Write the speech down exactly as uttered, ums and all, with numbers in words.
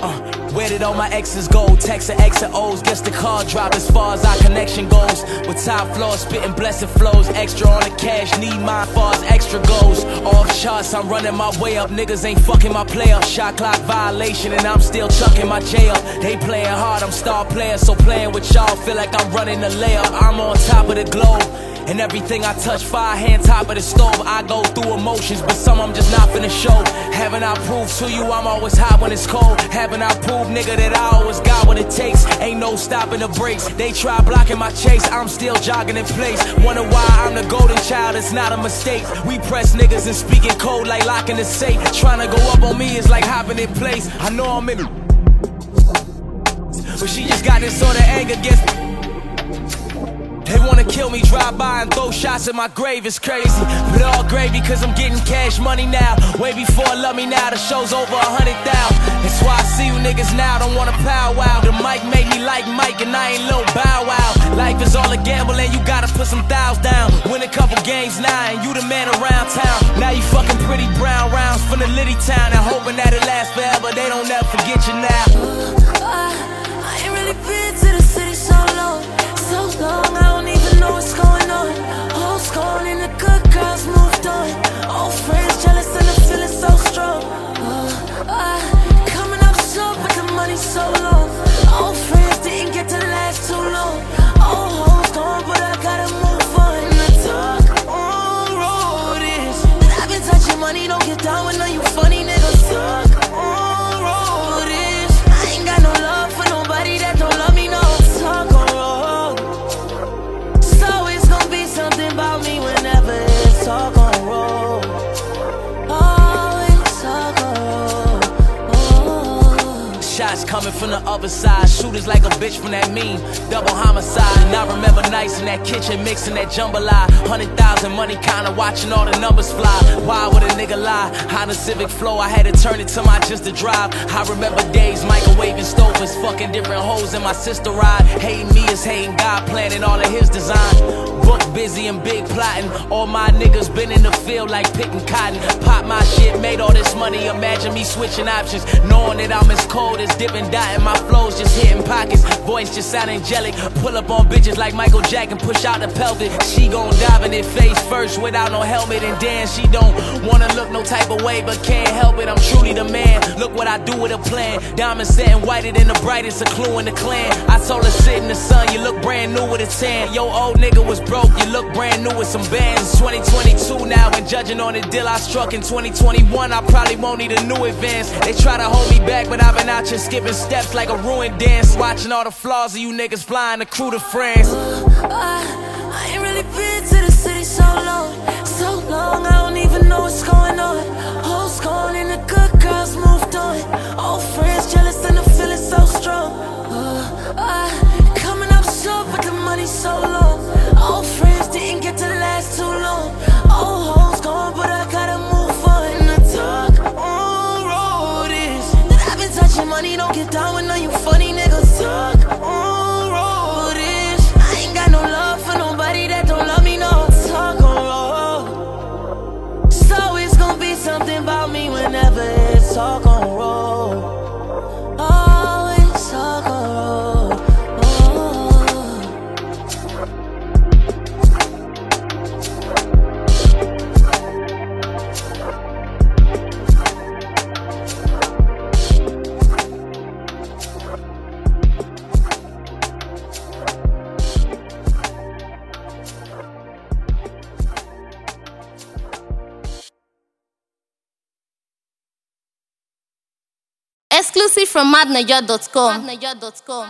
Uh, where did all my exes go? Texts and X and O's, guess the card drop as far as our connection goes. With top floor, spitting blessed flows. Extra on the cash, need mine far as extra goes. Off shots, I'm running my way up. Niggas ain't fucking my player. Shot clock violation and I'm still chucking my jail. They playing hard, I'm star player. So playing with y'all, feel like I'm running the layup. I'm on top of the globe. And everything I touch, fire hand top of the stove. I go through emotions, but some I'm just not finna show. Haven't I proved to you I'm always hot when it's cold? Haven't I proved, nigga, that I always got what it takes? Ain't no stopping the brakes. They try blocking my chase, I'm still jogging in place. Wonder why I'm the golden child, it's not a mistake. We press niggas and speaking code like locking the safe. Trying to go up on me is like hopping in place. I know I'm in it, but she just got this sort of anger against me. They wanna kill me, drive by and throw shots at my grave, it's crazy. But all gravy cause I'm getting cash money now. Way before Love Me Now, the show's over a hundred thousand. That's why I see you niggas now, don't wanna powwow. The mic made me like Mike and I ain't Lil Bow Wow. Life is all a gamble and you gotta put some thousands down. Win a couple games now and you the man around town. Now you fucking pretty brown rounds from the Liddy town. And hoping that it lasts forever, they don't ever forget you now. uh, I, I ain't really been to the city so long. So long, I don't even know what's going on. Hoes gone and the good girls moved on. Old friends jealous and the feeling so strong. uh, I, Coming up short but the money so long. Old friends didn't get to last too long. Old hoes gone but I gotta move on. And the talk on road is that I've been touching money, don't get down with no you funny niggas. Talk on road is I ain't got no love for nobody that don't love me, no. Talk on road, so it's gonna be something about me whenever it's talk on road. Oh, it's talk on road. Oh. Shots coming from the other side. Shooters like a bitch from that meme. Double homicide. And I remember nights in that kitchen mixing that jambalaya. Hundred thousand money kinda watching all the numbers fly. Why would a nigga lie? How the Civic flow, I had to turn it to my just to drive. I remember days microwaving stovers, fucking different hoes in my sister ride. Hating me is hating God, planning all of his design. Book busy and big plotting. All my niggas been in the field like picking cotton. Pop my shit, made all this money. Imagine me switching options, knowing that I'm as cold as dipping dot. My flows just hitting pockets, voice just sound angelic. Pull up on bitches like Michael Jackson, push out the pelvic. She gon' dive in it face first without no helmet. And then she don't wanna look no type of way, but can't help it, I'm truly the man. Look what I do with a plan. Diamonds setting whiter than the brightest, a clue in the clan. I told her sit in the sun, you look brand new with a tan. Yo, old nigga was broke, you look brand new with some bands. It's twenty twenty-two now, and judging on the deal I struck in twenty twenty-one, I probably won't need a new advance. They try to hold me back, but I've been out here skipping steps like a ruined dance. Watching all the flaws of you niggas flying the crew to France. uh, I, I ain't really been to the city so long. So long, I don't even know what's going on. Hoes gone and the good girls moved on. Old friends jealous and the feeling so strong. uh, I, Coming up short but the money so long. Old friends didn't get to last too long. Old hoes gone but I gotta move on. And the talk on road is that I've been touching money, don't get down with no you funny niggas. Talk on road is I ain't got no love for nobody that don't love me, no. Talk on road, so it's gonna be something about me whenever it's talk on road. Oh, it's talk on road. Exclusive from madnaja dot com.